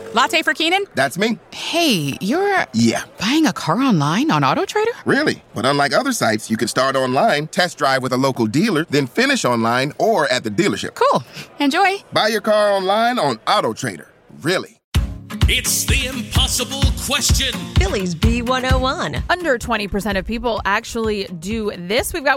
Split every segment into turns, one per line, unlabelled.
Latte for Keenan?
That's me.
Hey, you're...
Yeah.
Buying a car online on AutoTrader?
Really? But unlike other sites, you can start online, test drive with a local dealer, then finish online or at the dealership.
Cool. Enjoy.
Buy your car online on AutoTrader. Really?
It's the impossible question.
Phillies B101.
Under 20% of people actually do this. We've got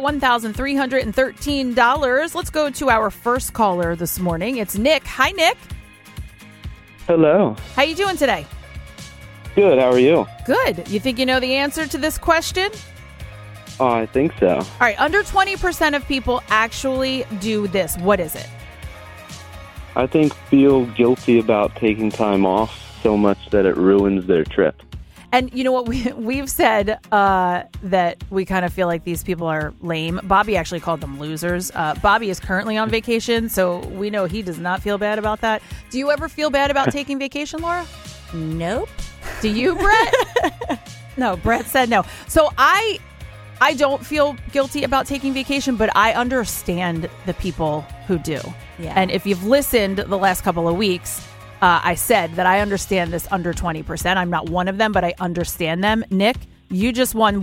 $1,313. Let's go to our first caller this morning. It's Nick. Hi, Nick.
Hello.
How you doing today?
Good. How are you?
Good. You think you know the answer to this question?
I think so.
All right. Under 20% of people actually do this. What is it?
I think feel guilty about taking time off so much that it ruins their trip.
And you know what? We've said that we kind of feel like these people are lame. Bobby actually called them losers. Bobby is currently on vacation, so we know he does not feel bad about that. Do you ever feel bad about taking vacation, Laura?
Nope.
Do you, Brett? No, Brett said no. So I don't feel guilty about taking vacation, but I understand the people who do.
Yeah.
And if you've listened the last couple of weeks, I said that I understand this under 20%. I'm not one of them, but I understand them. Nick, you just won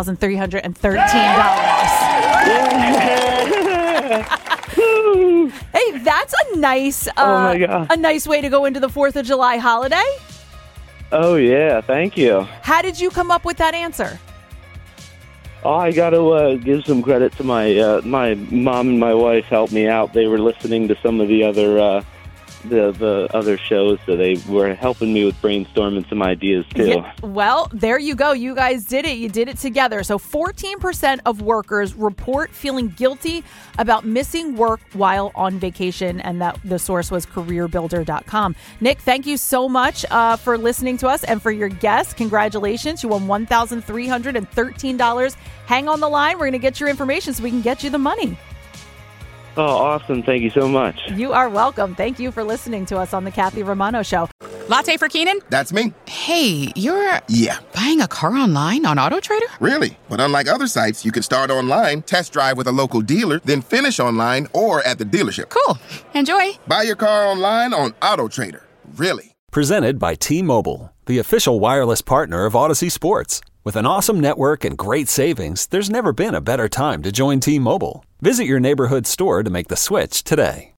$1,313. Hey, that's a nice,
oh my God.
a nice way to go into the 4th of July holiday.
Oh, yeah. Thank you.
How did you come up with that answer?
Oh, I got to give some credit to my my mom and my wife helped me out. They were listening to some of the other the other shows, so they were helping me with brainstorming some ideas too.
Yeah, well, there you go. You guys did it. You did it together. So 14% of workers report feeling guilty about missing work while on vacation, and that the source was careerbuilder.com. Nick, thank you so much for listening to us and for your guess. Congratulations. You won $1,313. Hang on the line. We're going to get your information so we can get you the money.
Oh, awesome. Thank you so much.
You are welcome. Thank you for listening to us on the Kathy Romano Show.
Latte for Keenan?
That's me.
Hey, you're...
Yeah.
Buying a car online on AutoTrader?
Really? But unlike other sites, you can start online, test drive with a local dealer, then finish online or at the dealership.
Cool. Enjoy.
Buy your car online on AutoTrader. Really?
Presented by T-Mobile, the official wireless partner of Odyssey Sports. With an awesome network and great savings, there's never been a better time to join T-Mobile. Visit your neighborhood store to make the switch today.